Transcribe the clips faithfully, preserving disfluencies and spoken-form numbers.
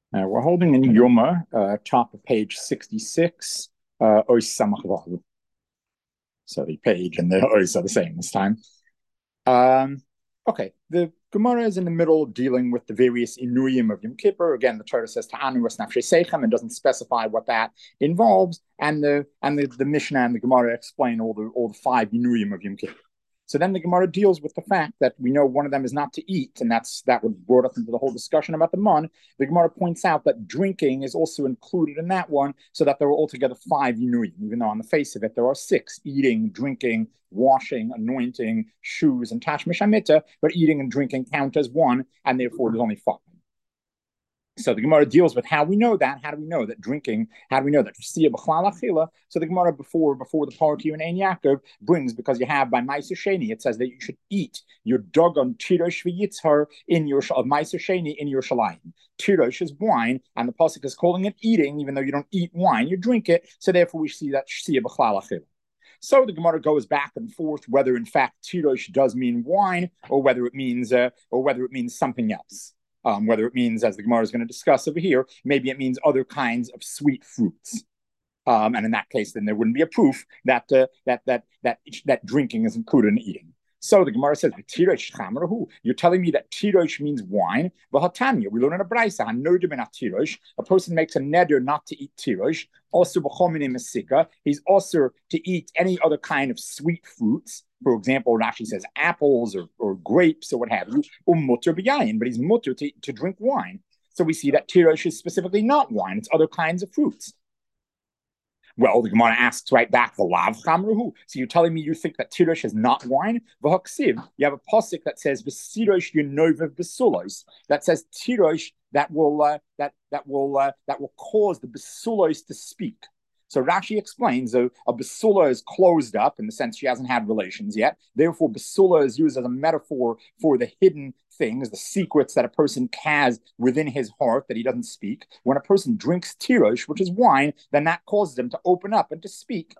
Uh, we're holding in Yoma, uh, top of page sixty-six, uh, Ois Samach Vav. So the page and the Ois are the same this time. Um, okay, the Gemara is in the middle dealing with the various Inuyim of Yom Kippur. Again, the Torah says Ta'anu was Nafshei Seichem and doesn't specify what that involves. And the and the, the Mishnah and the Gemara explain all the all the five Inuyim of Yom Kippur. So then the Gemara deals with the fact that we know one of them is not to eat, and that's that would brought us into the whole discussion about the mun. The Gemara points out that drinking is also included in that one, so that there are altogether five yinuyim, even though on the face of it there are six: eating, drinking, washing, anointing, shoes, and tashmish hamita. But eating and drinking count as one, and therefore there's only five. So the Gemara deals with how we know that. How do we know that drinking? How do we know that? So the Gemara before before the party in Ein Yaakov brings, because you have by Ma'aser Sheni, it says that you should eat your dogon tirosh v'yitzhar in your of Ma'aser Sheni in your shalayim. Tirosh is wine, and the pasuk is calling it eating, even though you don't eat wine, you drink it. So therefore, we see that shia b'chlal achila. So the Gemara goes back and forth whether in fact tirosh does mean wine or whether it means uh, or whether it means something else. Um, whether it means, as the Gemara is going to discuss over here, maybe it means other kinds of sweet fruits. Um, and in that case, then there wouldn't be a proof that uh, that that that that drinking is included in eating. So the Gemara says, you're telling me that tirosh means wine. We learn in a braysa, a person makes a neder not to eat tirosh. Also, he's also to eat any other kind of sweet fruits. For example, Rashi says apples or, or grapes or what have you. But he's mutter to, to drink wine. So we see that tirosh is specifically not wine. It's other kinds of fruits. Well, the Gemara asks right back, V'lav chamruhu. So you're telling me you think that tirosh is not wine? V'haksiv. You have a pasuk that says v'sirosh yunovev b'sulos. That says tirosh that will uh, that that will uh, that will cause the b'sulos to speak. So Rashi explains a, a basula is closed up in the sense she hasn't had relations yet. Therefore, basula is used as a metaphor for the hidden things, the secrets that a person has within his heart that he doesn't speak. When a person drinks tirosh, which is wine, then that causes him to open up and to speak.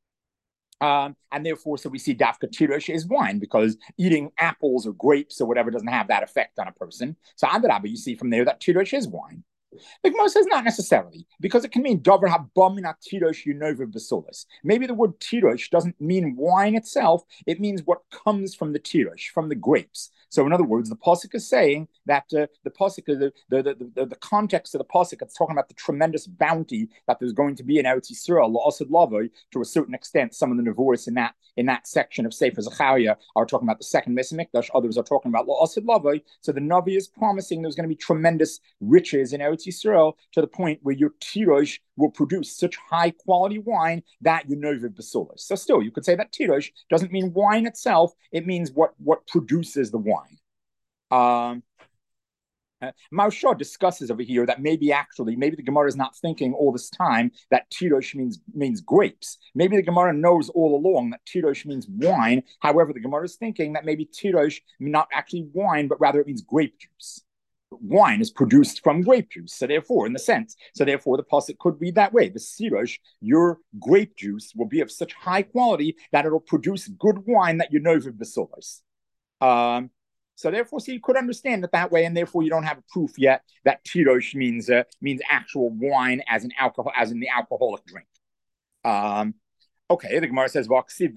Um, and therefore, so we see dafka tirosh is wine because eating apples or grapes or whatever doesn't have that effect on a person. So adarabba, you see from there that tirosh is wine. The Gemara says not necessarily, because it can mean davar habamin tirosh yunovev b'solas. Maybe the word tirosh doesn't mean wine itself; it means what comes from the tirosh, from the grapes. So, in other words, the pasuk is saying that uh, the pasuk, the the, the the the context of the pasuk, it's talking about the tremendous bounty that there's going to be in Eretz Yisrael, la'asad lavoi, to a certain extent. Some of the nevuos in that in that section of Sefer Zechariah are talking about the second Mesa Mikdash. Others are talking about la'asad lavoi. So the Navi is promising there's going to be tremendous riches in Eretz Yisrael to the point where your tirosh will produce such high quality wine that you know the basulas. So still, you could say that tirosh doesn't mean wine itself; it means what what produces the wine. Um, uh, Maharsha discusses over here that maybe actually, maybe the Gemara is not thinking all this time that tirosh means means grapes. Maybe the Gemara knows all along that tirosh means wine. However, the Gemara is thinking that maybe tirosh not actually wine, but rather it means grape juice. Wine is produced from grape juice, so therefore, in the sense, so therefore, the pasuk could read that way. The sirosh, your grape juice, will be of such high quality that it'll produce good wine that you know with basulas. Um, so therefore, so you could understand it that way, and therefore, you don't have a proof yet that tirosh means uh, means actual wine as an alcohol, as in the alcoholic drink. Um, Okay, the Gemara says, "You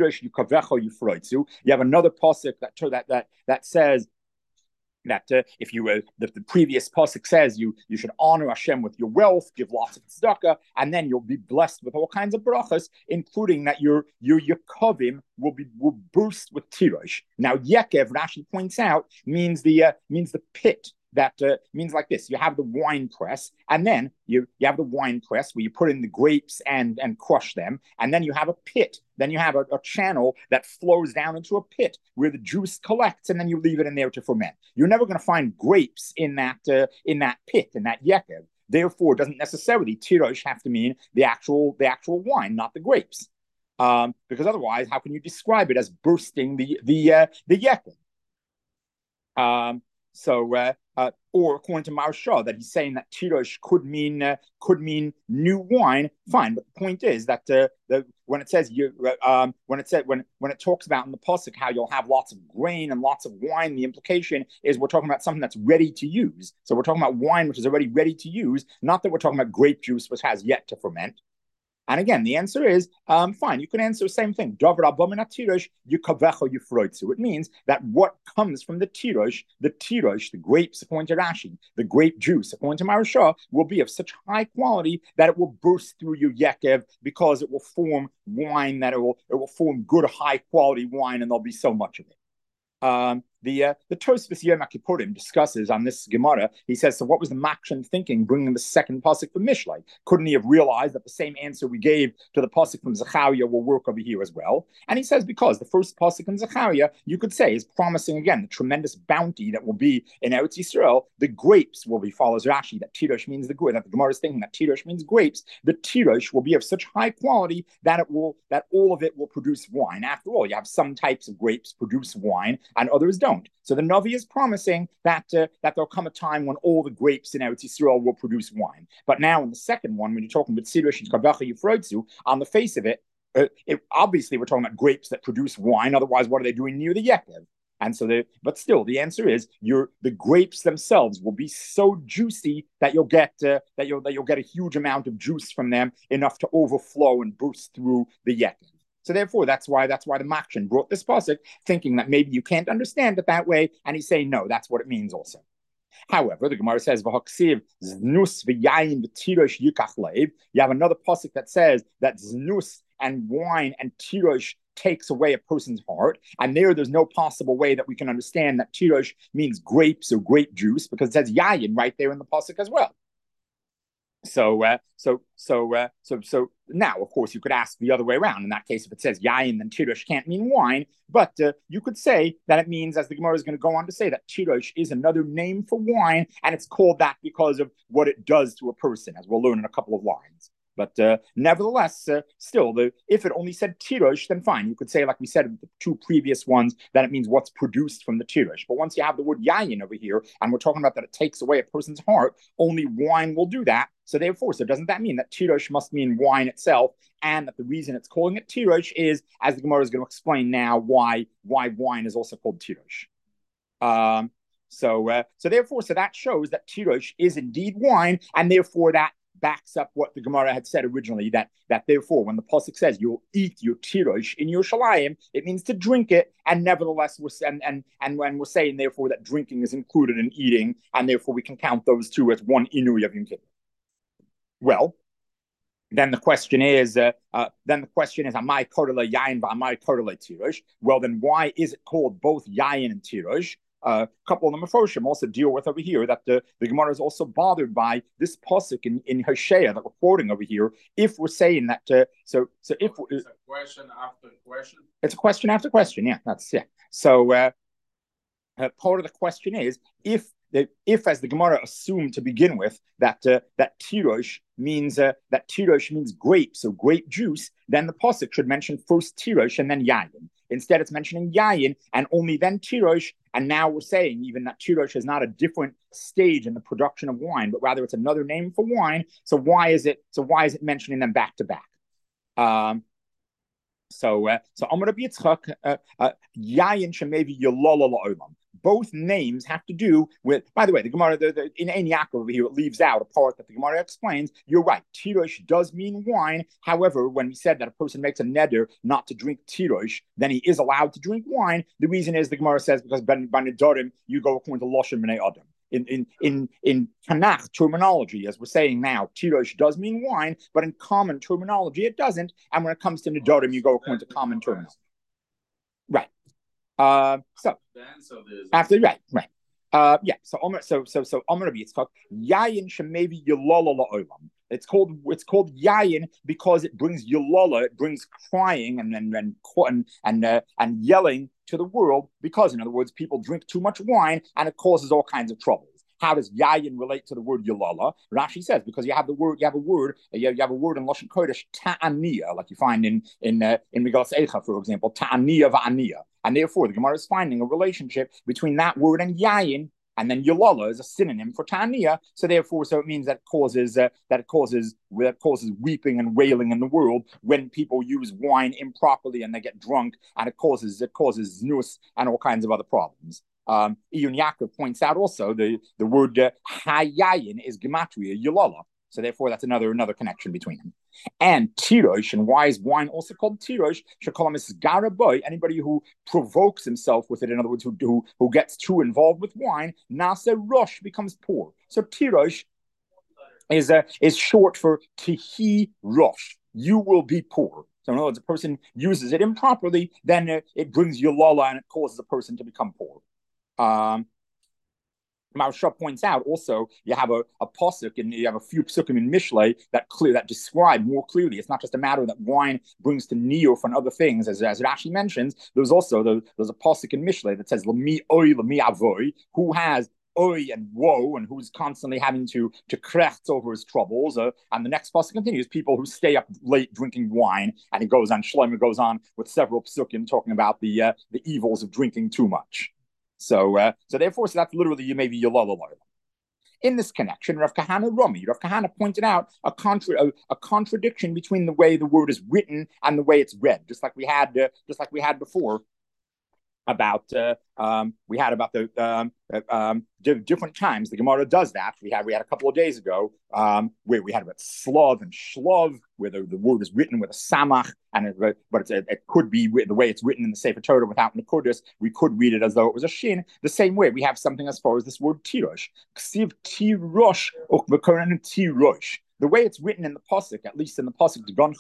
have another pasuk that that that that says that uh, if you uh, the, the previous pasuk says you you should honor Hashem with your wealth, give lots of tzedakah, and then you'll be blessed with all kinds of brachas, including that your your yakovim will be will burst with tirosh. Now Yekev, Rashi points out, means the uh, means the pit. That uh, means like this: you have the wine press, and then you you have the wine press where you put in the grapes and and crush them, and then you have a pit. Then you have a, a channel that flows down into a pit where the juice collects, and then you leave it in there to ferment. You're never going to find grapes in that uh, in that pit, in that yekev. Therefore, it doesn't necessarily tirosh have to mean the actual the actual wine, not the grapes, um, because otherwise, how can you describe it as bursting the the uh, the yekev? Um, So, uh, Uh, or according to Maharsha, that he's saying that tirosh could mean uh, could mean new wine. Fine, but the point is that uh, the when it says you um, when it said when when it talks about in the pasuk how you'll have lots of grain and lots of wine, the implication is we're talking about something that's ready to use. So we're talking about wine which is already ready to use, not that we're talking about grape juice which has yet to ferment. And again, the answer is um, fine. You can answer the same thing. It means that what comes from the tirosh, the tirosh, the grapes, according to Rashi, the grape juice, according to Maharsha, will be of such high quality that it will burst through your yekev because it will form wine that it will it will form good, high quality wine, and there'll be so much of it. Um, the uh, the Tosfos Yom Kippurim discusses on this Gemara. He says, so what was the Makshan thinking bringing the second pasuk from Mishlei? Couldn't he have realized that the same answer we gave to the pasuk from Zechariah will work over here as well? And he says, because the first pasuk in Zechariah, you could say, is promising again the tremendous bounty that will be in Eretz Yisrael. The grapes will be, follows Rashi, that tirosh means the good, that the Gemara is thinking that tirosh means grapes. The tirosh will be of such high quality that it will, that all of it will produce wine. After all, you have some types of grapes produce wine and others don't. So the Navi is promising that uh, that there'll come a time when all the grapes in Eretz Yisrael will produce wine. But now in the second one, when you're talking about Sirush and Kavacha Yifroitzu, on the face of it, uh, it, obviously we're talking about grapes that produce wine. Otherwise, what are they doing near the Yekev? And so, they, but still, the answer is your the grapes themselves will be so juicy that you'll get uh, that you'll that you'll get a huge amount of juice from them, enough to overflow and burst through the Yekev. So therefore, that's why that's why the Makshan brought this pasuk, thinking that maybe you can't understand it that way, and he's saying no, that's what it means also. However, the Gemara says, "V'haksiv znus v'yayin v'tirosh yikach leiv." You have another pasuk that says that znus and wine and tirosh takes away a person's heart, and there, there's no possible way that we can understand that tirosh means grapes or grape juice, because it says yayin right there in the pasuk as well. So, uh, so, so, uh, so, so now, of course, you could ask the other way around. In that case, if it says yayin, then tirosh can't mean wine. But uh, you could say that it means, as the Gemara is going to go on to say, that tirosh is another name for wine, and it's called that because of what it does to a person, as we'll learn in a couple of lines. But uh, nevertheless, uh, still, the, if it only said tirosh, then fine. You could say, like we said in the two previous ones, that it means what's produced from the tirosh. But once you have the word yayin over here, and we're talking about that it takes away a person's heart, only wine will do that. So therefore, so doesn't that mean that tirosh must mean wine itself, and that the reason it's calling it tirosh is, as the Gemara is going to explain now, why why wine is also called tirosh. Um, so uh, so therefore, so that shows that tirosh is indeed wine, and therefore that backs up what the Gemara had said originally, that that therefore, when the pasuk says you'll eat your tirosh in Yerushalayim, it means to drink it, and nevertheless, we're and and and when we're saying therefore that drinking is included in eating, and therefore we can count those two as one inui of Yom Kippur. Well, then the question is, uh, uh, then the question is, amai korele yayin v'amai korele tirosh? Well, then why is it called both yayin and tirosh? Uh, a couple of the Mefoshim also deal with over here that the, the Gemara is also bothered by this pasuk in, in Hosea that we're quoting over here. If we're saying that, uh, so so if it's a question after question, it's a question after question. Yeah, that's yeah. So uh, uh, part of the question is if. If, as the Gemara assumed to begin with, that uh, that tirosh means uh, that tirosh means grape, so grape juice, then the pasuk should mention first tirosh and then yayin. Instead, it's mentioning yayin and only then tirosh. And now we're saying even that tirosh is not a different stage in the production of wine, but rather it's another name for wine. So why is it? So why is it mentioning them back to back? Um, so uh, so Amar Rabbi Yitzchak yayin shemevi yololo la'olam. Both names have to do with, by the way, the Gemara, the, the, in Ein Yaakov over here, it leaves out a part that the Gemara explains. You're right, tirosh does mean wine. However, when we said that a person makes a neder not to drink tirosh, then he is allowed to drink wine. The reason is the Gemara says because ben nedarim, you go according to Loshen B'nai Adam. In, in, in, in Tanakh terminology, as we're saying now, tirosh does mean wine, but in common terminology, it doesn't. And when it comes to nedarim, you go according to common terminology. Right. Uh, so after right, right, uh, yeah. So so so so Amar Rabbi Yitzchak yayin shemevi yolala la'olam. It's called it's called yayin because it brings yolala, it brings crying and and and and and, uh, and yelling to the world. Because in other words, people drink too much wine and it causes all kinds of troubles. How does yayin relate to the word yolala? Rashi says because you have the word, you have a word, you have, you have a word in Lashon Kodesh ta'aniya, like you find in in uh, in Megalas Eicha, for example, ta'aniya va'aniya, and therefore the Gemara is finding a relationship between that word and yayin. And then Yulala is a synonym for Tania. So therefore, so it means that it causes uh, that it causes that causes weeping and wailing in the world when people use wine improperly and they get drunk, and it causes it causes znus and all kinds of other problems. Um, Iyun Yaakov points out also the the word uh, hayayin is gematria Yulala. So therefore, that's another another connection between them. And tirosh, and why is wine also called tirosh? Shekolamis garaboy, anybody who provokes himself with it, in other words, who, who, who gets too involved with wine, nase rosh, becomes poor. So tirosh is uh, is short for tihi rosh. You will be poor. So in other words, a person uses it improperly, then uh, it brings yulala and it causes a person to become poor. Um, Maharsha points out also you have a, a posuk and you have a few psukim in Mishlei that clear that describe more clearly. It's not just a matter that wine brings to niyuf and other things, as, as Rashi mentions. There's also the, there's a posuk in Mishlei that says Lami oy lami avoy, who has oy and woe and who's constantly having to to krechts over his troubles. Uh, and the next posuk continues: people who stay up late drinking wine. And it goes on. Shlomo goes on with several psukim talking about the uh, the evils of drinking too much. So, uh, so therefore, so that's literally you maybe Yolala. In this connection, Rav Kahana Rami, Rav Kahana pointed out a, contra- a, a contradiction between the way the word is written and the way it's read, just like we had, uh, just like we had before. About uh, um, we had about the um, uh, um, di- different times the Gemara does that. We had we had a couple of days ago um, where we had about slav and shlov, where the, the word is written with a samach, and it, but it's, it, it could be the way it's written in the Sefer Torah without nekudas. We could read it as though it was a shin. The same way we have something as far as this word tirosh, ksiv tirosh ukbekaran tirosh. The way it's written in the pasuk, at least in the pasuk,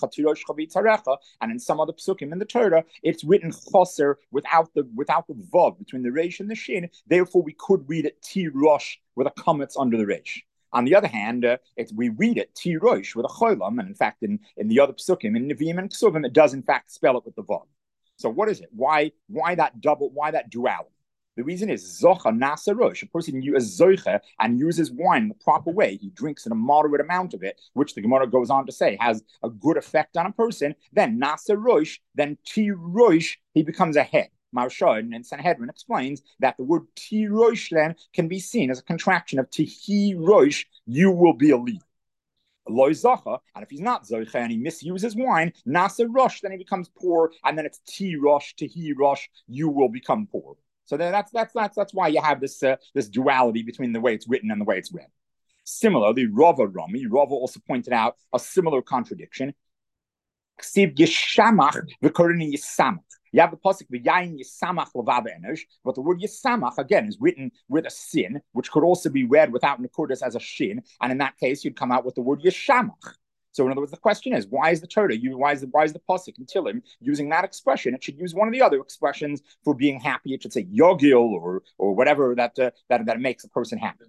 and in some other psukim in the Torah, it's written choser without the without the vav between the reish and the shin. Therefore, we could read it tirosh with a kametz under the reish. On the other hand, uh, it's, we read it tirosh with a cholam, and in fact, in, in the other psukim, in Nevi'im and Ksuvim, it does in fact spell it with the vav. So, what is it? Why why that double? Why that duality? The reason is zocha nasa rosh. A person uses zocha and uses wine in the proper way. He drinks in a moderate amount of it, which the Gemara goes on to say has a good effect on a person. Then nasa rosh, then ti rosh, he becomes a head. Maharsha in Sanhedrin explains that the word ti rosh then can be seen as a contraction of tihi rosh. You will be a leader. Loy zacha, and if he's not zocha and he misuses wine, nasa rosh, then he becomes poor, and then it's ti rosh, tihi rosh. You will become poor. So that's that's that's that's why you have this uh, this duality between the way it's written and the way it's read. Similarly, Rava Rami, Rava also pointed out a similar contradiction. Ksiv yishamach v'korini yisamach. You have the pasuk v'yayin yisamach l'vav enosh, but the word yisamach again is written with a sin, which could also be read without nekudas as a shin, and in that case you'd come out with the word yishamach. So in other words, the question is, why is the Torah, why is the, why is the pasuk in Tehillim using that expression? It should use one of the other expressions for being happy. It should say yogil or or whatever that uh, that that makes a person happy.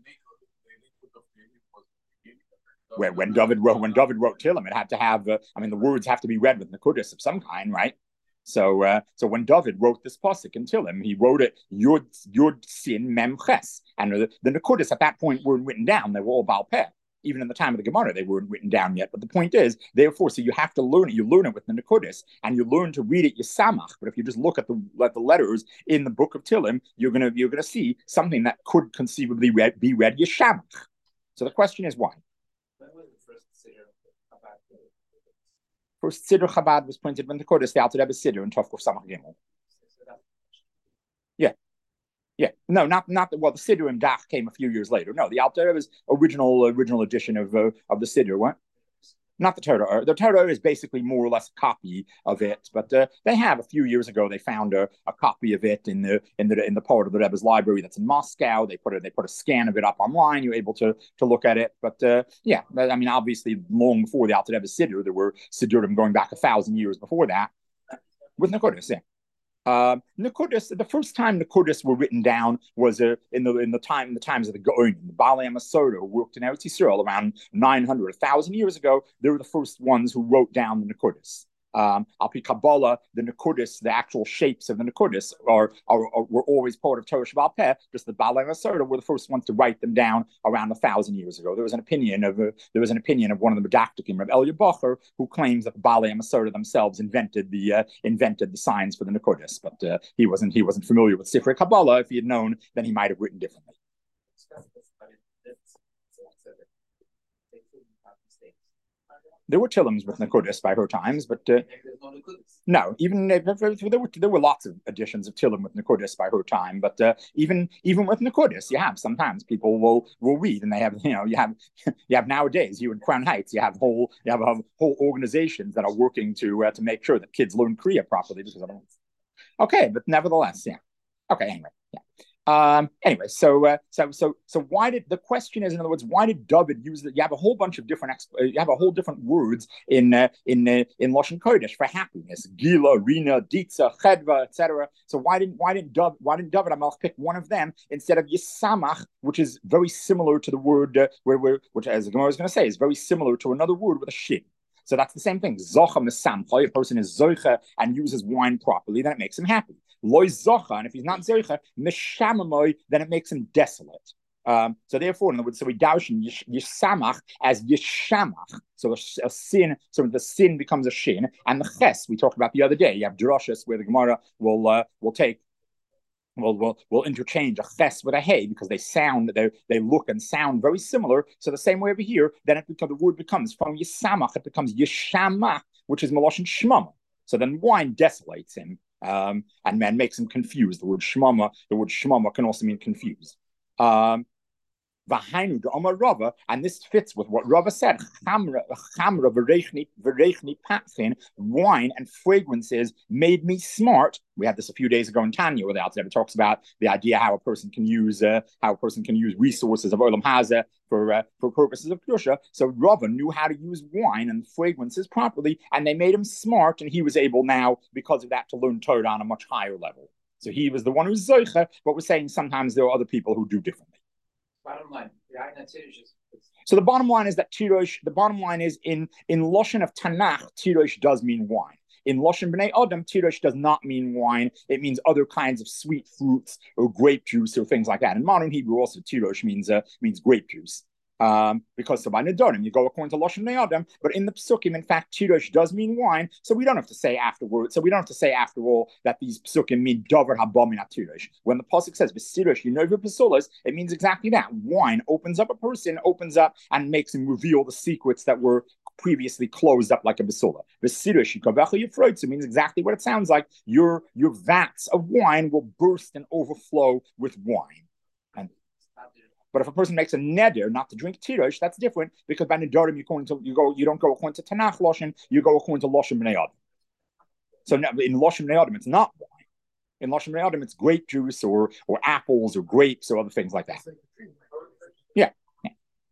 Where when David wrote when David wrote Tehillim, it had to have, uh, I mean, the words have to be read with nekudas of some kind, right? So uh, so when David wrote this pasuk in Tehillim, he wrote it yud yud sin mem ches, and the, the nekudas at that point weren't written down; they were all Baal Peh. Even in the time of the Gemara, they weren't written down yet. But the point is, therefore, so you have to learn it. You learn it with the Nekudas, and you learn to read it Yisamach. But if you just look at the at the letters in the book of Tehillim, you're gonna you're gonna see something that could conceivably read, be read Yishamach. So the question is why? When was the first Siddur Chabad? First Siddur Chabad was printed when the Nekudas, the Alter Rebbe Siddur in Tovkuf Samach Gimel. Yeah. Yeah, no, not not the, well. The Siddur in Dach came a few years later. No, the Alter Rebbe's original original edition of uh, of the Siddur, what? Not the Torah. The Torah is basically more or less a copy of it, but uh, they have a few years ago. They found a, a copy of it in the in the in the part of the Rebbe's library that's in Moscow. They put it. They put a scan of it up online. You're able to to look at it. But uh, yeah, I mean, obviously, long before the Alter Rebbe's Siddur, there were Siddurim going back a thousand years before that with Nekudas. Yeah. Uh, Nekudas, the first time Nekudas were written down was uh, in the in the time in the times of the Gaon, the Balei Masoda, who worked in Eretz Yisrael around nine hundred, a thousand years ago. They were the first ones who wrote down the Nekudas. Um, Al Pi Kabbalah, the Nekudas, the actual shapes of the Nekudas are, are, are were always part of Torah Sheba'al Peh. Just the Balei Masoda were the first ones to write them down around a thousand years ago. There was an opinion of uh, there was an opinion of one of the Medaktikim, Reb Elia Bacher, who claims that the Balei Masoda themselves invented the uh, invented the signs for the Nekudas, but uh, he wasn't he wasn't familiar with Sifrei Kabbalah. If he had known, then he might have written differently. There were Tilims with Nakudas by her times, but uh, no, even uh, there were there were lots of editions of Tilim with Nakudas by her time. But uh, even even with Nakudas, you have sometimes people will will read, and they have you know you have you have nowadays you in Crown Heights you have whole you have a whole organizations that are working to uh, to make sure that kids learn Kriya properly because of okay, but nevertheless, yeah. Okay, anyway, yeah. Um, anyway, so uh, so so so why did the question is in other words why did David use that? You have a whole bunch of different uh, you have a whole different words in uh, in uh, in Lashon Kodesh for happiness, Gila, Rina, Ditza, Chedva, et cetera. So why didn't why didn't David why didn't David Hamelech pick one of them instead of Yisamach, which is very similar to the word uh, where where which as the Gemara is going to say is very similar to another word with a shin. So that's the same thing. Zocha mesamcha. If a person is zocha and uses wine properly, then it makes him happy. Loy zocha, and if he's not zocha, mishamamoy, then it makes him desolate. Um, so therefore, in other words, so we doush yishamach as yishamach. So a, a sin, so the sin becomes a shin, and the ches we talked about the other day. You have drushes where the Gemara will uh, will take. We'll, we'll, we'll interchange a ches with a hey because they sound, they they look and sound very similar. So the same way over here, then it becomes, the word becomes from yisamach, it becomes yishamach, which is maloshin shmama. So then wine desolates him um, and man makes him confused. The word shmama, the word shmama can also mean confused. Um, and this fits with what Rava said. Chamra, chamra v'reichni, v'reichni patchin, wine and fragrances made me smart. We had this a few days ago in Tanya, where the Alter Rebbe talks about the idea how a person can use uh, how a person can use resources of Olam Hazeh for uh, for purposes of kedusha. So Rava knew how to use wine and fragrances properly, and they made him smart, and he was able now, because of that, to learn Torah on a much higher level. So he was the one who's zoicha, but we're saying sometimes there are other people who do differently. Bottom line, so the bottom line is that tirosh. The bottom line is in in Lashon of Tanakh, tirosh does mean wine. In Lashon Bnei Adam, tirosh does not mean wine. It means other kinds of sweet fruits or grape juice or things like that. In modern Hebrew, also tirosh means uh, means grape juice. Um, because so by Nedarim, you go according to Lashon Bnei Adam, but in the Psukim, in fact, tirosh does mean wine, so we don't have to say afterwards, so we don't have to say after all that these Psukim mean Dover Habamin tirosh. When the Pasuk says V'sirosh, you know your Pasulas, it means exactly that. Wine opens up a person, opens up and makes him reveal the secrets that were previously closed up like a basula. V'sirosh yikavecha yifroitzu means exactly what it sounds like. Your your vats of wine will burst and overflow with wine. But if a person makes a neder not to drink tirosh, that's different because by nedarim you go into you go you don't go according to Tanakh Lashon, you go according to Lashon Bnei Adam. So in Lashon Bnei Adam it's not wine. In Lashon Bnei Adam it's grape juice or or apples or grapes or other things like that. Yeah. yeah.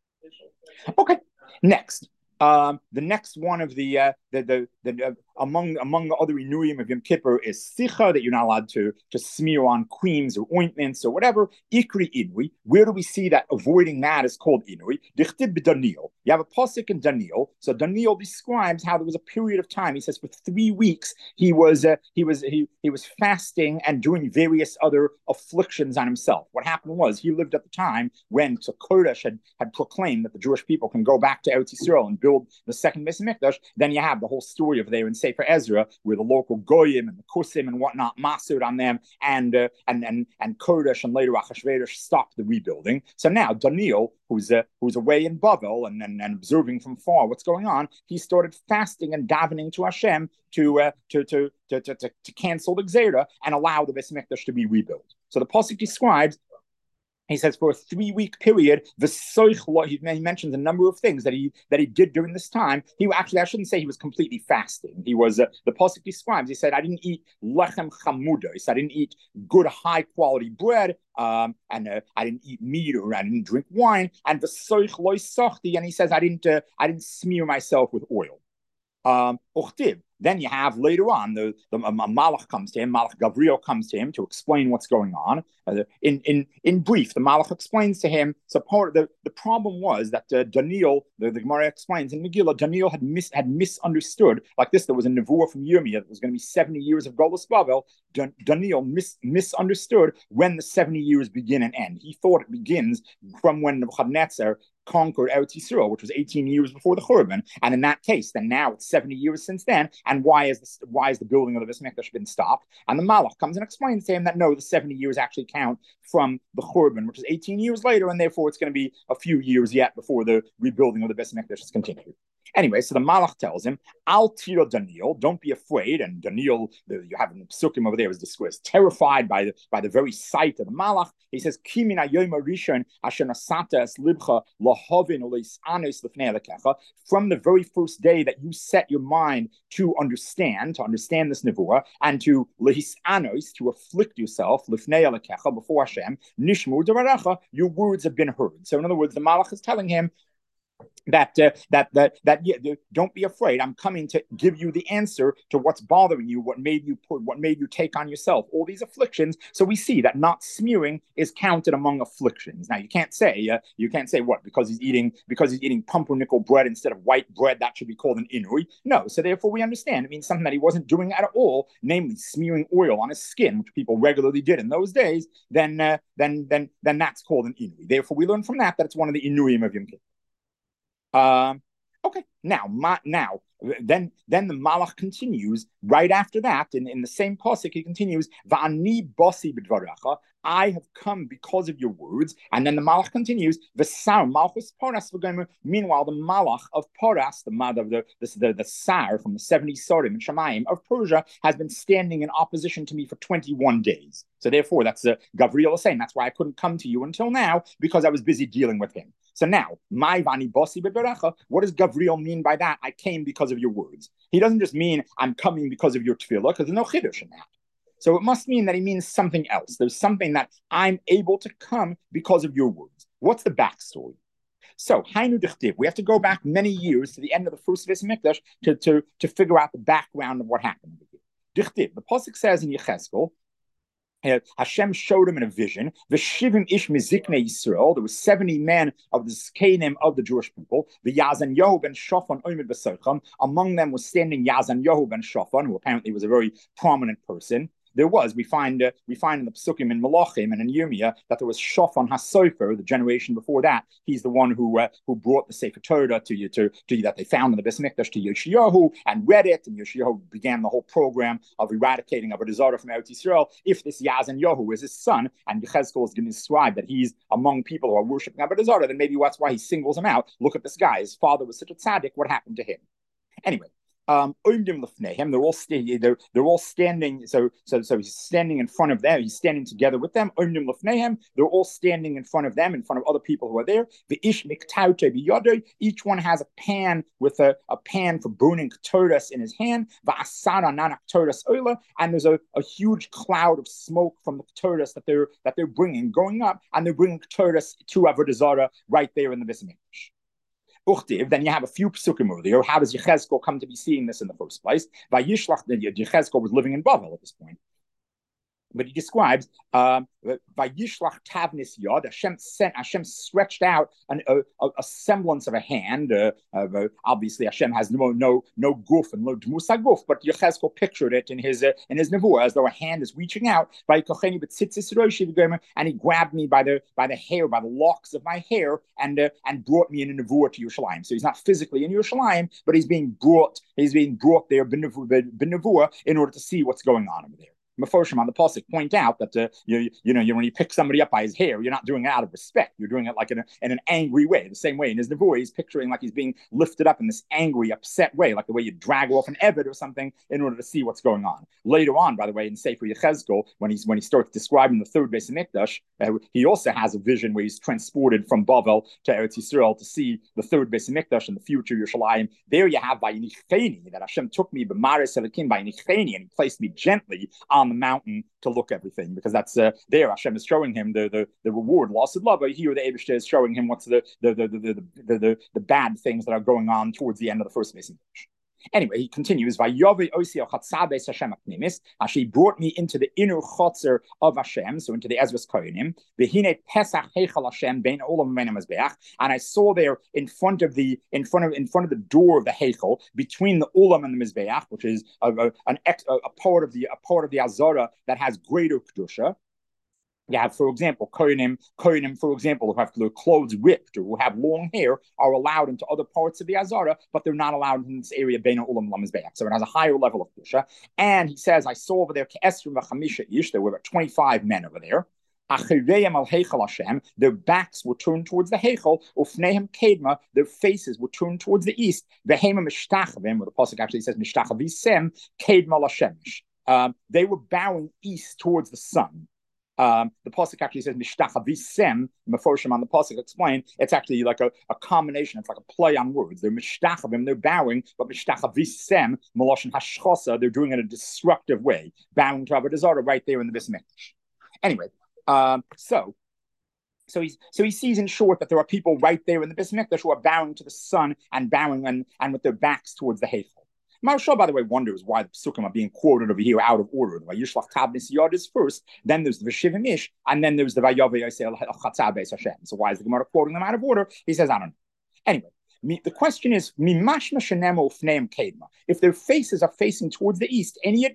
Okay. Next. Um, the next one of the uh, the the, the uh, among among the other inuyim of Yom Kippur is sicha, that you're not allowed to to smear on creams or ointments or whatever. Ikri inui. Where do we see that avoiding that is called inui? Dichtib b'Daniel. You have a pasuk in Daniel. So Daniel describes how there was a period of time. He says for three weeks he was uh, he was he he was fasting and doing various other afflictions on himself. What happened was he lived at the time when so Kodesh had had proclaimed that the Jewish people can go back to Eretz Yisrael and build the second Beis Hamikdash. Then you have the whole story of there in Sefer Ezra, where the local goyim and the kusim and whatnot massud on them, and uh, and and and Kodesh and later Achashverosh stopped the rebuilding. So now Daniel, who's uh, who's away in Bavel and, and and observing from far what's going on, he started fasting and davening to Hashem to uh, to, to to to to to cancel the Gzeira and allow the Beis Hamikdash to be rebuilt. So the pasuk describes. He says for a three-week period, the soich, he mentions a number of things that he that he did during this time. He actually, I shouldn't say he was completely fasting. He was, uh, the pasuk describes, he said, I didn't eat lechem chamuda. He said, I didn't eat good, high-quality bread, um, and uh, I didn't eat meat or I didn't drink wine. And the soich loy sochti, and he says, I didn't, uh, I didn't smear myself with oil. Um, Then you have later on the, the a Malach comes to him, Malach Gabriel comes to him to explain what's going on. Uh, in in in brief, the Malach explains to him. So part of the, the problem was that uh, Daniel, the, the Gemara explains in Megillah, Daniel had mis had misunderstood like this. There was a nevuah from Yirmiyah that was going to be seventy years of Golus Bavel. Dan, Daniel mis, misunderstood when the seventy years begin and end. He thought it begins from when Nebuchadnezzar conquered Eretz Yisrael, which was eighteen years before the Churban, and in that case, then now it's seventy years since then. And why is this? Why is the building of the Beis Hamikdash been stopped? And the Malach comes and explains to him that no, the seventy years actually count from the Churban, which is eighteen years later, and therefore it's going to be a few years yet before the rebuilding of the Beis Hamikdash is continued. Anyway, so the Malach tells him, Al tira Daniel, don't be afraid. And Daniel, the, you have in the psukim over there, was discussed, terrified by the by the very sight of the Malach. He says, Kimin ayoyma rishon asher nasata es libcha lahovin uleis anos lefnei elekecha. From the very first day that you set your mind to understand, to understand this nevuah, and to lehis anos, to afflict yourself lefnei elekecha, before Hashem, nishmu derarecha, your words have been heard. So in other words, the Malach is telling him, that uh, that that that yeah, don't be afraid. I'm coming to give you the answer to what's bothering you, what made you put, what made you take on yourself all these afflictions. So we see that not smearing is counted among afflictions. Now you can't say uh, you can't say what because he's eating because he's eating pumpernickel bread instead of white bread, that should be called an inui. No, so therefore we understand it means something that he wasn't doing at all, namely smearing oil on his skin, which people regularly did in those days. Then uh, then then then that's called an inui. Therefore we learn from that that it's one of the inuim of Yom Kippur. Um, okay, now, ma, now, then, then the Malach continues right after that in, in the same pasuk. He continues, "Va'ani basi b'dvaracha." I have come because of your words. And then the Malach continues, "V'sar malchus Paras v'gomer." Meanwhile, the Malach of Paras, the mother of the the, the, the Sar from the seventy Sorim and Shamayim of Persia, has been standing in opposition to me for twenty-one days. So therefore, that's uh, Gavriel is saying, that's why I couldn't come to you until now, because I was busy dealing with him. So now, my vani bosi beberecha, what does Gavriel mean by that? I came because of your words. He doesn't just mean I'm coming because of your tefillah, because there's no chiddush in that. So it must mean that he means something else. There's something that I'm able to come because of your words. What's the backstory? So, Hainu Dichtiv, we have to go back many years to the end of the first Beis Hamikdash to, to, to figure out the background of what happened. Dichtiv, the pasuk says in Yechezkel, Uh, Hashem showed him in a vision. The Shivim Ish Mizikne Yisrael. There were seventy men of the Zkanim of the Jewish people. The Yazan Yehu ben Shaphan Omed B'Socham. Among them was standing Yazan Yehu ben Shaphan, who apparently was a very prominent person. There was, we find uh, we find in the Psukim in Malachim and in Yirmiyah that there was Shaphan HaSofer, the generation before that. He's the one who uh, who brought the Sefer Torah to you to, to that they found in the Beis Hamikdash to Yoshiyahu and read it, and Yoshiyahu began the whole program of eradicating Avodah Zarah from Eretz Yisrael. If this Yazan Yehu is his son, and Yechezkel is going to describe that he's among people who are worshiping Avodah Zarah, then maybe that's why he singles him out. Look at this guy; his father was such a tzaddik. What happened to him? Anyway. Um, they're all sta- they're they're all standing. So so so he's standing in front of them. He's standing together with them. They're all standing in front of them, in front of other people who are there. Each one has a pan with a, a pan for burning ketores in his hand. And there's a, a huge cloud of smoke from the ketores that they're that they're bringing going up, and they're bringing ketores to Avodah Zarah right there in the Beis Hamikdash. Uchtiv, then you have a few psukim over there. How does Yechezkel come to be seeing this in the first place? Vayishlach, Yechezkel was living in Bavel at this point. But he describes um, Vayishlach Tavnis Yod. Hashem sent. Hashem stretched out an, a, a semblance of a hand. Uh, uh, obviously, Hashem has no no no goof and no dmusa goof, but Yechezkel pictured it in his uh, in his nevuah as though a hand is reaching out. And he grabbed me by the by the hair, by the locks of my hair, and uh, and brought me in a nevuah to Yerushalayim. So he's not physically in Yerushalayim, but he's being brought. He's being brought there b'nevuah in order to see what's going on over there. Meforshim on the pasuk point out that uh, you you know you, when you pick somebody up by his hair, you're not doing it out of respect. You're doing it like in, a, in an angry way. The same way in his nevuah, he's picturing like he's being lifted up in this angry, upset way, like the way you drag off an eved or something in order to see what's going on. Later on, by the way, in Sefer Yechezkel, when he's when he starts describing the third Beis Hamikdash, uh, he also has a vision where he's transported from Bavel to Eretz Yisrael to see the third Beis Hamikdash in the future Yerushalayim. There you have Vayinicheni, that Hashem took me b'maris elikim Vayinicheni, and he placed me gently on the mountain to look everything, because that's uh, there Hashem is showing him the the, the reward, lost love. Here the Eibishter is showing him what's the the the the, the the the the bad things that are going on towards the end of the first Beis Hamikdash. Anyway, he continues, Hashem brought me into the inner chotzer of Hashem, so into the Ezras Kohanim, and I saw there in front of the in front of in front of the door of the Heichel, between the Ulam and the Mizbeach, which is a, a, an ex, a, a part of the a part of the Azara that has greater kedusha. You have, for example, Kohanim, Kohanim, for example, who have their clothes ripped or who have long hair, are allowed into other parts of the Azara, but they're not allowed in this area, Beina Ulam Lamizbeach. So it has a higher level of Kedusha. And he says, I saw over there, Ke'esrim v'chamisha ish, there were about twenty-five men over there. Their backs were turned towards the Heichel, ufnehem kedma, their faces were turned towards the east. Vehema mishtachavim, where the pasuk actually says mishtachavim kedma lashemesh. Um, they were bowing east towards the sun. Um, the pasuk actually says mishtachavim. Meforshim on the pasuk explain it's actually like a, a combination. It's like a play on words. They're mishtachavim, they're bowing, but mishtachavim maloshin hashchosa, they're doing it in a destructive way, bowing to Avodah Zarah right there in the Beis Mikdash. Anyway, um, so. So he, so he sees in short that there are people right there in the Beis Mikdash who are bowing to the sun and bowing and, and with their backs towards the Heichel. Maharshal, by the way, wonders why the psukim are being quoted over here out of order. The Vayishlach Tab Nisiyad is first, then there's the Veshivim Ish, and then there's the Vayave Yosel Chatzah Beis Hashem. So why is the Gemara quoting them out of order? He says, I don't know. Anyway, me, the question is, if their faces are facing towards the east, isn't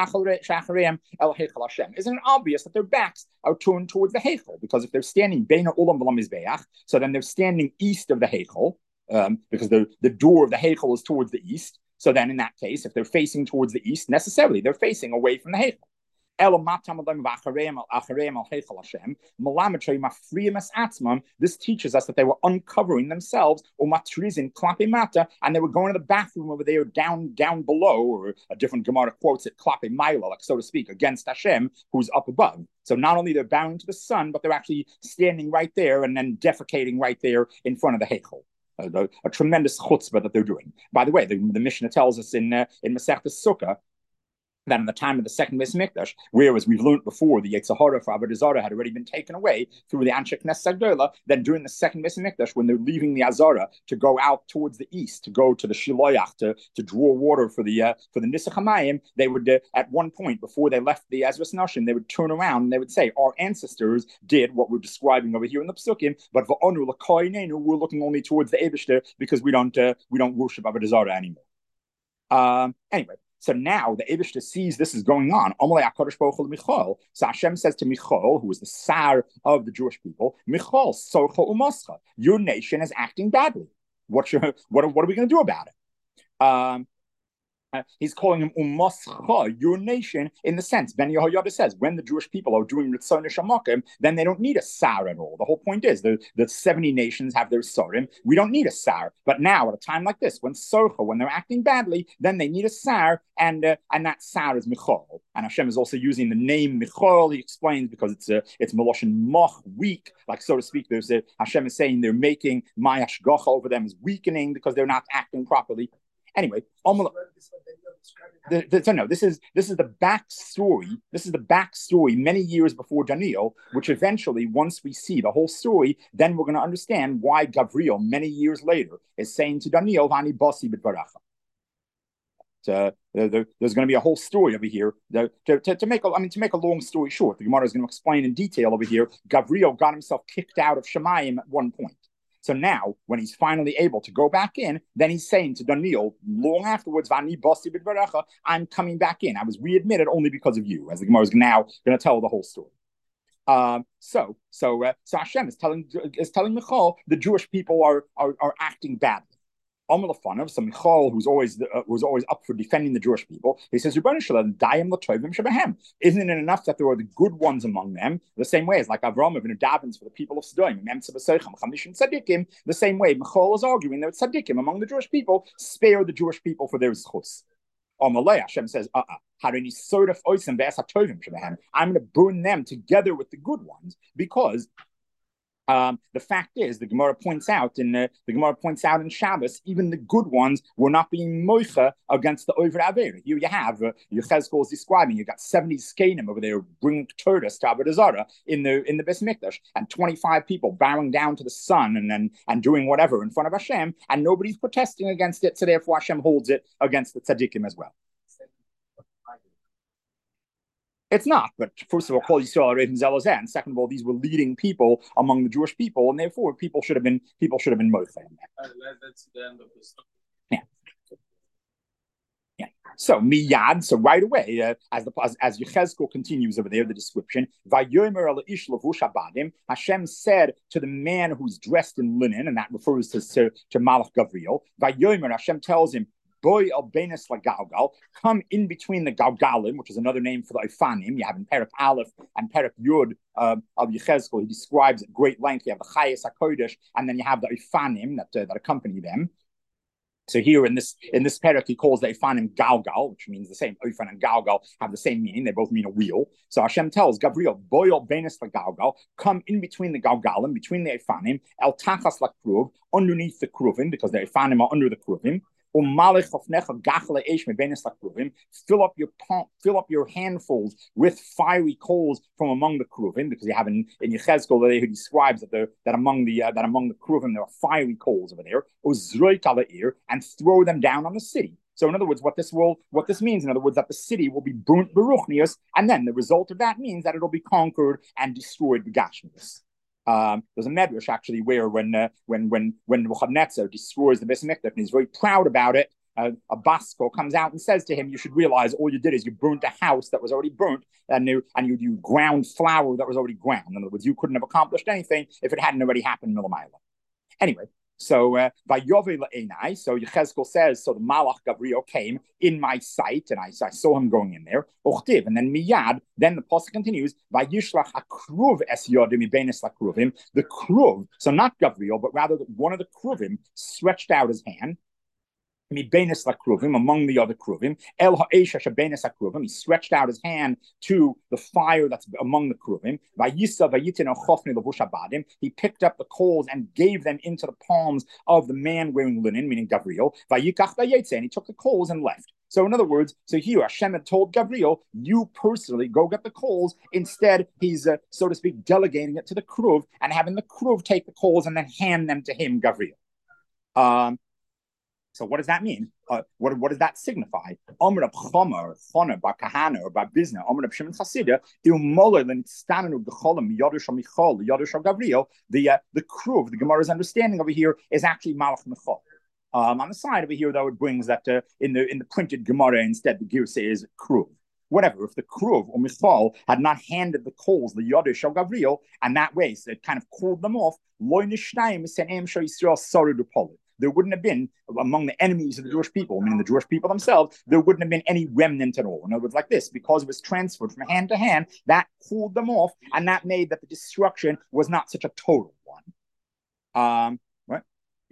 it obvious that their backs are turned towards the Heichel? Because if they're standing Beina Ulam V'Lam Mizbeach, so then they're standing east of the Heichel, um, because the, the door of the Heichel is towards the east. So then in that case, if they're facing towards the east, necessarily they're facing away from the Heichel. This teaches us that they were uncovering themselves, and they were going to the bathroom over there down down below, or a different Gemara quotes it, klape maila, like so to speak, against Hashem, who's up above. So not only they're bowing to the sun, but they're actually standing right there and then defecating right there in front of the Heichel. A, a tremendous chutzpah that they're doing. By the way, the, the Mishnah tells us in uh, in Masechtas Sukkah that in the time of the second Beis Mikdash, whereas we've learned before the Yetzer Hara for Avodah Zarah had already been taken away through the Anshe Knesset Agdola, then during the second Beis Mikdash, when they're leaving the Azara to go out towards the east, to go to the Shiloyach, to, to draw water for the uh, for the Nisach HaMayim, they would, uh, at one point, before they left the Ezras Nashim, they would turn around and they would say, our ancestors did what we're describing over here in the Psukim, but V'onu l'koinenu, we're looking only towards the Eibishter because we don't, uh, we don't worship Avodah Zarah anymore. Um, anyway, so now the Eibishter sees this is going on. So Hashem says to Michal, who is the Sar of the Jewish people, Michal, your nation is acting badly. What, should, what, what are we going to do about it? Um, Uh, he's calling him Umascha, your nation, in the sense, Ben Yehoyada says, when the Jewish people are doing Ritzon Shamakim, then they don't need a Sar at all. The whole point is the, the seventy nations have their Sarim. We don't need a Sar. But now, at a time like this, when Sorcha, when they're acting badly, then they need a Sar, and uh, and that Sar is Michal. And Hashem is also using the name Michal, he explains, because it's a, it's Meloshin Moch, weak, like so to speak. There's a, Hashem is saying they're making my Ashgacha over them is weakening because they're not acting properly. Anyway, the, the, so no, this is this is the backstory. This is the backstory many years before Daniel, which eventually, once we see the whole story, then we're going to understand why Gabriel, many years later, is saying to Daniel, "Vani basi b'dvaracha." So there, there, there's going to be a whole story over here. To, to, to make a, I mean, to make a long story short, the Gemara is going to explain in detail over here. Gabriel got himself kicked out of Shemayim at one point. So now, when he's finally able to go back in, then he's saying to Daniel, long afterwards, Vani basi b'dvaracha, I'm coming back in. I was readmitted only because of you, as the Gemara is now going to tell the whole story. Um, so, so, uh, so Hashem is telling is telling Michal the Jewish people are are, are acting badly. Amalafanov, so Michal, who's always uh, who's always up for defending the Jewish people, he says, isn't it enough that there are the good ones among them? The same way as like Avraham and Davins for the people of Sodom, the same way Michal is arguing that tzaddikim among the Jewish people spare the Jewish people for their zchus. Amalei, Hashem says, uh-uh. I'm going to burn them together with the good ones because Um, the fact is, the Gemara points out in uh, the Gemara points out in Shabbos, even the good ones were not being moicha against the over Avera. Here you have uh, Yechezkel is describing. You got seventy skenim over there bringing tortoise to Avodah Zarah in the in the Beis Mikdash, and twenty-five people bowing down to the sun and and and doing whatever in front of Hashem, and nobody's protesting against it. So therefore, Hashem holds it against the tzaddikim as well. It's not, but first of all, Kol Yisrael Reivim Zelozeh, and second of all, these were leading people among the Jewish people, and therefore people should have been people should have been motivated. That's the end of the story. Yeah. Yeah. So miyad, so right away, uh, as the as, as Yechezkel continues over there, the description, Vayomer al ish levush habadim, Hashem said to the man who's dressed in linen, and that refers to to, to Malach Gavriel. Vayomer, Hashem tells him, boy al benes lagalgal, come in between the galgalim, which is another name for the Ifanim. You have in Perek Aleph and Perek Yud uh, of Yechezkel, he describes at great length. You have the Chayes HaKodesh, and then you have the Ifanim that, uh, that accompany them. So here in this in this parak, he calls the Ifanim Galgal, which means the same. Ifan and Galgal have the same meaning. They both mean a wheel. So Hashem tells Gabriel, Boyal Benes Galgal, come in between the Galgalim, between the Ifanim, El Tachas Lakruv, underneath the Kruvim, because the Ifanim are under the Kruvim. Fill up your fill up your handfuls with fiery coals from among the kruvim, because you have in, in Yechezkel that he describes that there that among the uh, that among the kruvim there are fiery coals over there. And throw them down on the city. So in other words, what this will what this means, in other words, that the city will be burnt beruchnius, and then the result of that means that it'll be conquered and destroyed begashmius. Um, there's a medrash actually where when uh, when when when Nebuchadnezzar destroys the Beis Mikdash and he's very proud about it, uh, a Basko comes out and says to him, "You should realize all you did is you burnt a house that was already burnt, and you and you, you ground flour that was already ground. In other words, you couldn't have accomplished anything if it hadn't already happened in Milamayla." Anyway. So uh, so Yechezkel says, so the Malach Gabriel came in my sight, and I, I saw him going in there. Ochtiv, and then miyad, then the pasuk continues, Vayishlach hakruv es yodim ibenes lakruvim, the kruv, so not Gabriel, but rather one of the kruvim stretched out his hand, Mibenes lakruvim, among the other kruvim, El ha'esha shabenes lakruvim, he stretched out his hand to the fire that's among the kruvim. Vayisa vayitin ochofni levush habadim, he picked up the coals and gave them into the palms of the man wearing linen, meaning Gabriel. Vayikach vayetze, and he took the coals and left. So in other words, so here Hashem had told Gabriel, you personally go get the coals. Instead, he's, uh, so to speak, delegating it to the kruv and having the kruv take the coals and then hand them to him, Gabriel. Um, So what does that mean? Uh, what, what does that signify? Amr Rab Chomer, Choner, Bar Kahana, or Bar Bizna, Amr Rab Shimon Chasida, Il Moller, Lenitstanenu, B'cholam, Yodush Michol, Yodush Gabriel, the uh, the Kruv, the Gemara's understanding over here is actually Malach Michol. Um, on the side over here, though, it brings that uh, in the in the printed Gemara instead, the Girsa is Kruv. Whatever, if the Kruv or Michal had not handed the coals, the Yodush or Gabriel, and that way, so it kind of cooled them off, Loy Nishtayim, Senem Shah Yisrael, Sorry to Polit. There wouldn't have been, among the enemies of the Jewish people, I mean, the Jewish people themselves, there wouldn't have been any remnant at all. In other words, like this, because it was transferred from hand to hand, that cooled them off, and that made that the destruction was not such a total one. Um, what?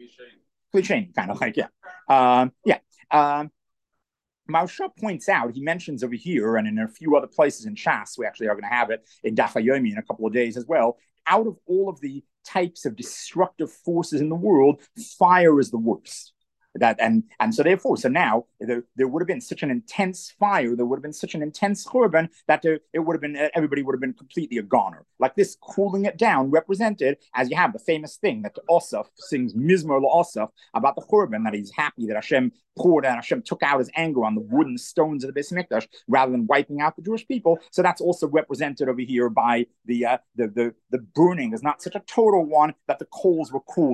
Cliche, kind of like, yeah. Um, yeah. Um, Maharsha points out, he mentions over here, and in a few other places in Shas, we actually are going to have it in Daf Yomi in a couple of days as well, out of all of the types of destructive forces in the world, fire is the worst. That and and so therefore, so now there, there would have been such an intense fire, there would have been such an intense churban that there, it would have been everybody would have been completely a goner. Like this, cooling it down represented as you have the famous thing that Osaf sings Mizmor LaOsaf about the churban, that he's happy that Hashem poured and Hashem took out his anger on the wooden stones of the Beis Mikdash rather than wiping out the Jewish people. So that's also represented over here by the uh, the the the burning is not such a total one that the coals were cooled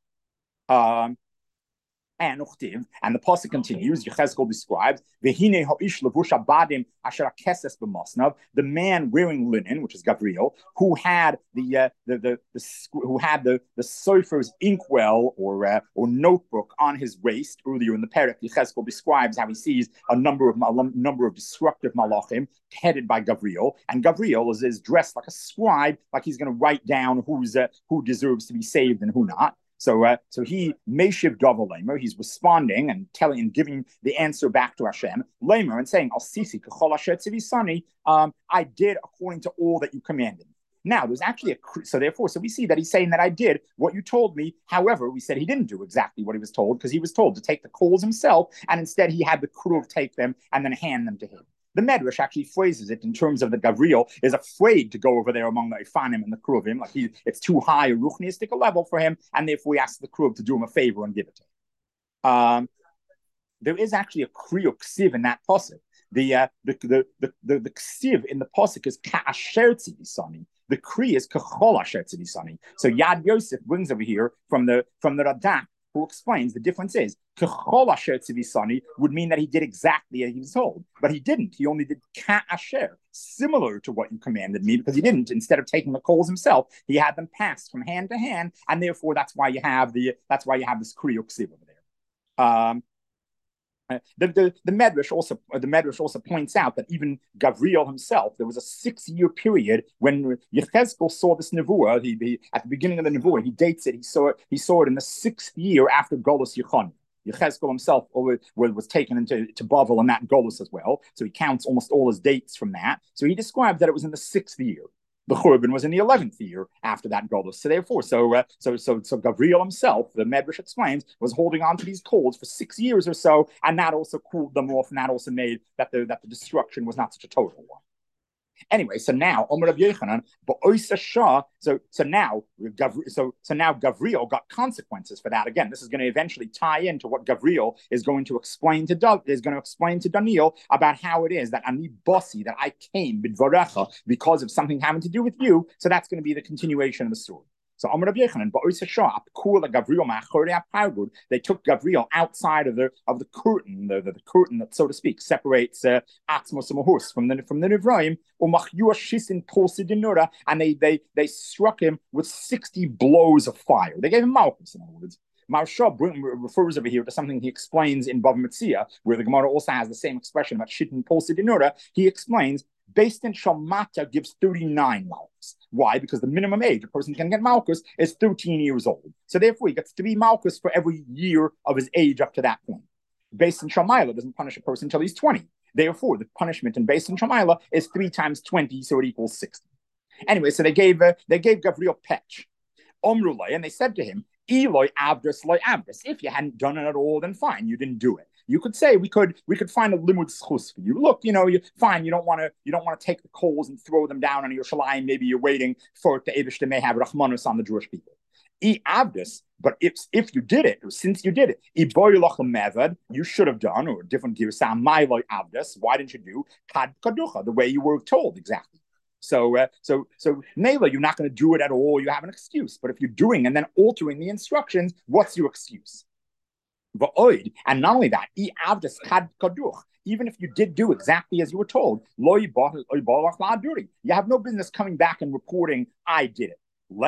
off. Um, And and the pasuk continues. Yechezkel describes the man wearing linen, which is Gabriel, who had the uh, the, the the who had the the sofer's inkwell or uh, or notebook on his waist. Earlier in the parak, Yechezkel describes how he sees a number of a number of destructive malachim headed by Gabriel, and Gabriel is, is dressed like a scribe, like he's going to write down who's uh, who deserves to be saved and who not. So, uh, so he Meshiv Dover Lamer, he's responding and telling and giving the answer back to Hashem, Lamer, and saying, Al Sisi Kachol Asher Tzivani, um, I did according to all that you commanded. Now, there's actually a so therefore, so we see that he's saying that I did what you told me. However, we said he didn't do exactly what he was told, because he was told to take the coals himself, and instead he had the Kruv take them and then hand them to him. The Medrash actually phrases it in terms of the Gabriel is afraid to go over there among the Ifanim and the Kruvim, like he, it's too high a ruchnistic level for him, and therefore we ask the Kruv to do him a favor and give it to him. Um, there is actually a Kriyo Ksiv in that pasuk. The, uh, the, the, the, the, the Ksiv in the pasuk is Ka'asher Tzibisani. The Kri is Kachol Asher Tzibisani. So Yad Yosef brings over here from the from the Radak, who explains the difference is Kechol Asher Tzivisani would mean that he did exactly as he was told, but he didn't. He only did Ka Asher, similar to what you commanded me, because he didn't. Instead of taking the coals himself, he had them passed from hand to hand, and therefore that's why you have the that's why you have this Kriyo Ksiv over there. Um, Uh, the, the the Medrash also uh, the Medrash also points out that even Gavriel himself, there was a six year period when Yechezkel saw this nevuah. He, he at the beginning of the nevuah, he dates it. He saw it. He saw it in the sixth year after Golus Yechon. Yechezkel himself was, was taken into to Bavel and that Golus as well. So he counts almost all his dates from that. So he described that it was in the sixth year. The Churban was in the eleventh year after that Golus. So therefore, so uh, so so so Gavriel himself, the Medrash explains, was holding on to these coals for six years or so, and that also cooled them off, and that also made that the that the destruction was not such a total one. Anyway, so now Omer of Yechanan, but Oisa Shah. So so now so so now Gavriel got consequences for that. Again, this is going to eventually tie into what Gavriel is going to explain to Doug is going to explain to Daniel about how it is that Ani Bossi, that I came bidvarecha because of something having to do with you. So that's going to be the continuation of the story. So Amar Rabbi Yechanan, but Gavriel they took Gavriel outside of the of the curtain, the, the, the curtain that, so to speak, separates uh, Atzmos and Mahus from the from the Nivraim, and they they they struck him with sixty blows of fire. They gave him Malchus, in other words. Maharsha refers over here to something he explains in Bava Metzia, where the Gemara also has the same expression about Shittin Polsidinura. He explains, based in Shalmata gives thirty-nine Malchus. Why? Because the minimum age a person can get Malchus is thirteen years old. So therefore, he gets to be Malchus for every year of his age up to that point. Based in Shamayla doesn't punish a person until he's twenty. Therefore, the punishment in based in Shamayla is three times twenty, so it equals sixty. Anyway, so they gave uh, they gave Gavriel Petch, Omrulay, and they said to him, Eloi Abdus Loi Abdus. If you hadn't done it at all, then fine, you didn't do it. You could say we could we could find a limud schus for you. Look, you know, you fine. You don't want to you don't want to take the coals and throw them down on Yerushalayim. Maybe you're waiting for the Eibush to may have Rachmanus on the Jewish people. E Abdus, but if if you did it, or since you did it, you should have done, or different girsam my Loi Abdus. Why didn't you do kad kaducha the way you were told exactly? So, uh, so, so, Nela, you're not going to do it at all. You have an excuse. But if you're doing and then altering the instructions, what's your excuse? And not only that, even if you did do exactly as you were told, you have no business coming back and reporting, I did it.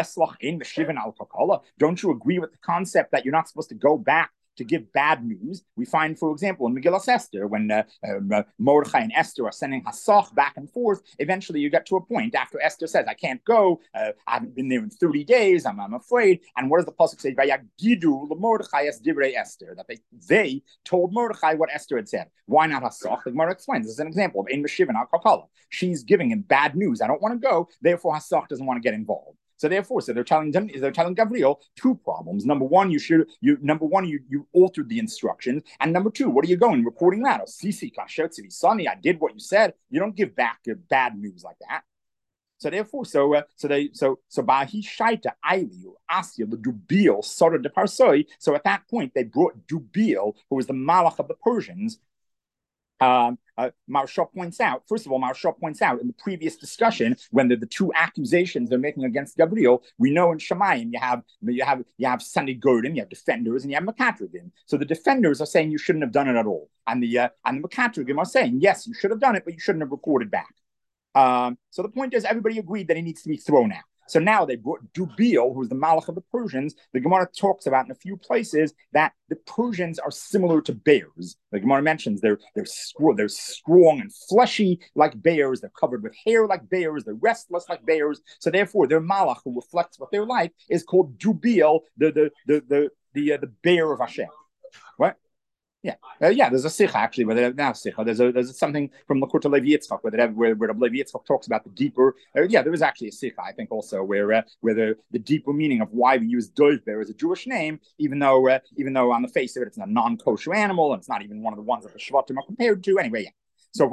Don't you agree with the concept that you're not supposed to go back to give bad news? We find, for example, in Megillas Esther, when uh, uh, Mordechai and Esther are sending Hasach back and forth, eventually you get to a point after Esther says, I can't go, uh, I haven't been there in thirty days, I'm, I'm afraid. And what does the Pasuk say? Vayagidu l'Mordechai es divrei Esther, that they, they told Mordechai what Esther had said. Why not Hasach? The Gemara explains, this is an example of Ein Meshivin al Kakala. She's giving him bad news. I don't want to go, therefore Hasach doesn't want to get involved. So therefore, so they're telling them, they're telling Gavriel two problems. Number one, you should you number one, you you altered the instructions, and number two, what are you going reporting that? Oh, Sisi Kashetzi Sonny, I did what you said. You don't give back bad news like that. So therefore, so uh, so they so so Bahi Shaita Ailiu Asya the Dubil Sora de Parsoi. So at that point, they brought Dubil, who was the Malach of the Persians. Um, uh, Maharsha points out, first of all, Maharsha points out in the previous discussion, when the, the two accusations they're making against Gabriel, we know in Shemayim you have you have you have Sanhedrin, you have defenders, and you have Mekatrigim. So the defenders are saying you shouldn't have done it at all, and the uh, and the Mekatrigim are saying yes, you should have done it, but you shouldn't have recorded back. Um, so the point is, everybody agreed that he needs to be thrown out. So now they brought Dubil, who's the Malach of the Persians. The Gemara talks about in a few places that the Persians are similar to bears. The Gemara mentions they're they're they're strong and fleshy like bears. They're covered with hair like bears. They're restless like bears. So therefore, their Malach, who reflects what they're like, is called Dubil, the the the the the, uh, the bear of Hashem. What? Yeah, uh, yeah. There's a sikha actually, where they have now sikha. There's a there's something from Lakurta Levi Yitzchak where they have where where Levi Yitzchak talks about the deeper. Uh, yeah, there is actually a sikha, I think, also where uh, where the, the deeper meaning of why we use Dov there as a Jewish name, even though uh, even though on the face of it it's a non-kosher animal and it's not even one of the ones that the Shvatim are compared to. Anyway, yeah. So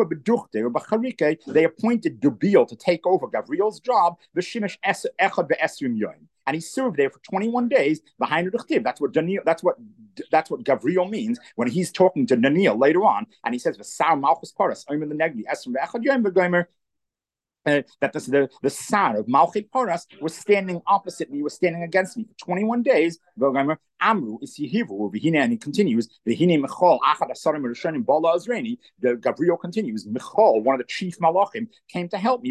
they appointed Dubil to take over Gavriel's job, the Shimish Echad Ve'esrim Yom. And he served there for twenty-one days behind the Chtiv. That's what Daniel, that's what that's what Gavriel means when he's talking to Daniel later on, and he says, "V'sar Malchus Paras, Omer the Negli, Esrim Ve'echad Yom V'Gomer." Uh, that this, the the Sar of Malchit Paras was standing opposite me, was standing against me for twenty-one days. Amru is Yehivu, and he continues. The Gabriel continues. Michal, one of the chief malachim, came to help me.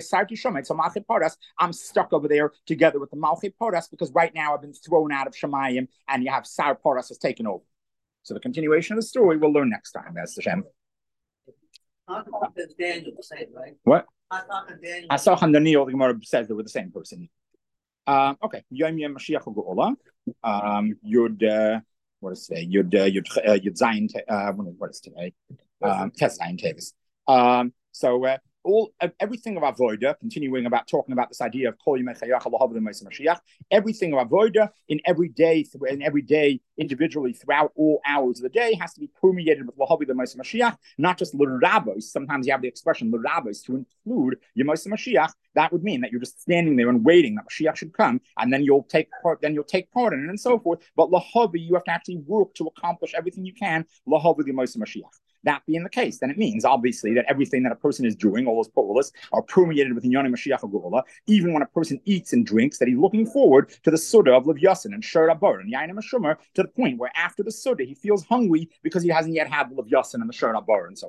I'm stuck over there together with the Malchit Paras because right now I've been thrown out of Shemayim, and you have Sar Paras has taken over. So the continuation of the story we'll learn next time. That's the Shem. Hathach and Daniel the same, right? What? Hathach and Daniel. Hathach and Daniel, the Gemara says they were the same person. Um, okay. Yom Yom Mashiach Geula. Um, Yud, uh, what is today? Yud, uh, Yud, uh, Yud Zayin, uh, what is today? Um, Tes Zayin Tevis. Um, so, uh, all everything of Avoda, continuing about talking about this idea of Kol Yimei Chayach Lahavim Mashiach, everything of Avoda in every day, in every day individually throughout all hours of the day has to be permeated with Lahavim Mashiach, not just L'Rabos. Sometimes you have the expression L'Rabos to include Yemosei Mashiach. That would mean that you're just standing there and waiting that Mashiach should come, and then you'll take part. Then you'll take part in it, and so forth. But Lahavi, you have to actually work to accomplish everything you can. Lahavi Yemosei Mashiach. That being the case, then it means obviously that everything that a person is doing, all those po'olas, are permeated with Inyanim Mashiach Geula. Even when a person eats and drinks, that he's looking forward to the Suda of Lev Yasin and Shur Abar and Yain Mashumer, to the point where after the Suda he feels hungry because he hasn't yet had the Lev Yasin and the Shur Abar and so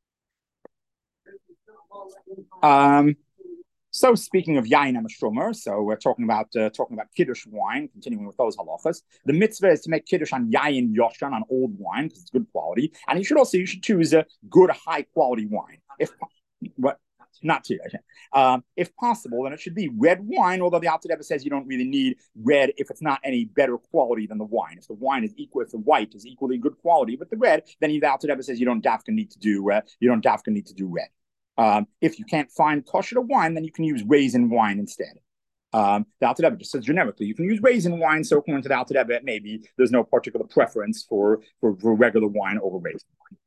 forth. Um. So speaking of yain and mashromer, so we're talking about uh, talking about kiddush wine, continuing with those halachas. The mitzvah is to make kiddush on yain yoshan, on old wine, because it's good quality, and you should also you should choose a good high quality wine. If what not too, um, if possible, then it should be red wine. Although the Alter Rebbe says you don't really need red if it's not any better quality than the wine. If the wine is equal, if the white is equally good quality with the red, then the Alter Rebbe says you don't dafka need to do uh, you don't dafka need to do red. Um, if you can't find kosher wine, then you can use raisin wine instead. Um, the Alter Rebbe just says generically you can use raisin wine. So according to the Alter Rebbe, maybe there's no particular preference for, for, for regular wine over raisin wine.